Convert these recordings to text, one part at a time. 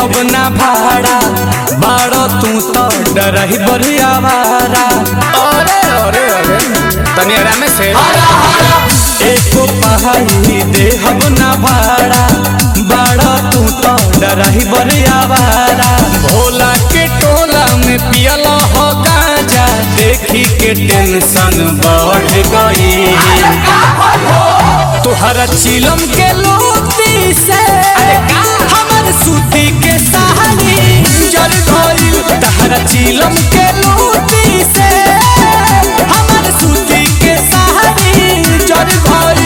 देहब ना भाड़ा बाड़ो तू तो डरही बढ़िया भाड़ा। अरे अरे अरे तनी आराम से एको पहाड़ी देहब ना भाड़ा बाड़ो तू तो डरही बढ़िया भाड़ा। भोला के टोला में पियल हो गांजा देखी के टेंशन बढ़ गई। तुहरा चिलम के लोती से हमर सूती के सहानी जल गइल। तहरा चिलम के लोती से हमर सूती के सहानी जल गइल।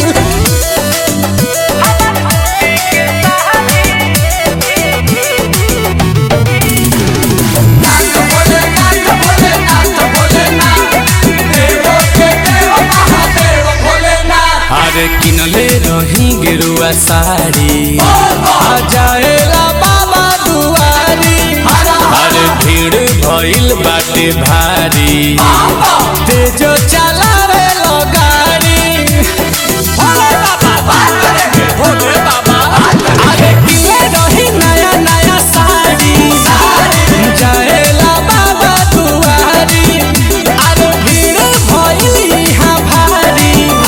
अरे किनले रही गेरुआ साड़ी आ जाएला बाबा दुआरी। अरे भीड़ भइल बाटे भारी तेजो चलावे लो गाड़ी। भोले बाबा अरे किनले रही नया नया साड़ी जाएला बाबा दुआरी। अरे भीड़ भइल यहाँ भारी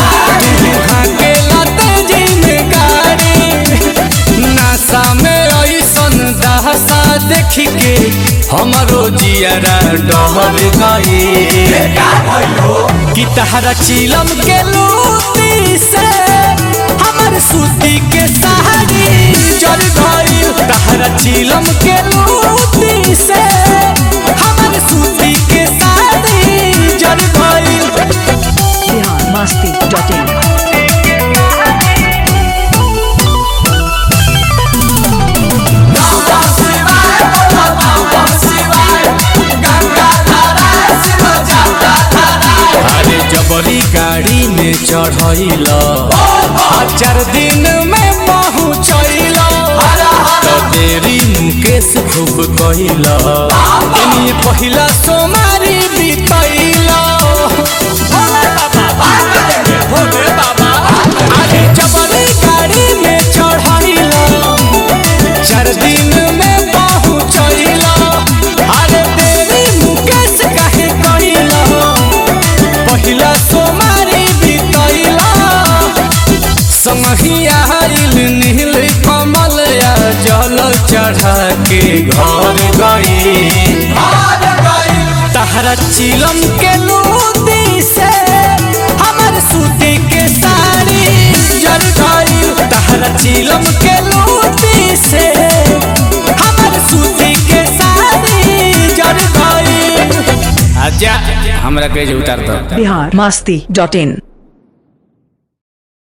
देखी के हमरो जियारा डहल गई। कि तहरा चिलम के लोती से हमर सूती के सहानी जल गई। तहरा चिलम के लोती से हमर सूती के सहानी जल गई। biharmasti.in जबरी गाड़ी में चढ़ल 4 दिन में पहुँचल तो देरी मुकेश खूब कहल। पहिला सोमारी बीतल भोले बाबा अरे जबरी गाड़ी में चढ़ल 4 दिन में पहुँचल। अरे देरी मुकेश काहे कहल पहिला सोमारी बीतैला। समहिया नील कमल जल चढ़ा के घर गई। तहरा चिलम के लोती से हमर सूती के साड़ी जल गई। तहरा चिलम के लोती से हमर सूती के साड़ी जल गई। आजा हमरा के उतार दो। biharmasti.in